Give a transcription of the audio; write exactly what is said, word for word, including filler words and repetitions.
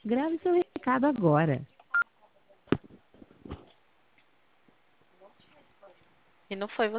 Grave seu recado agora. E não foi você.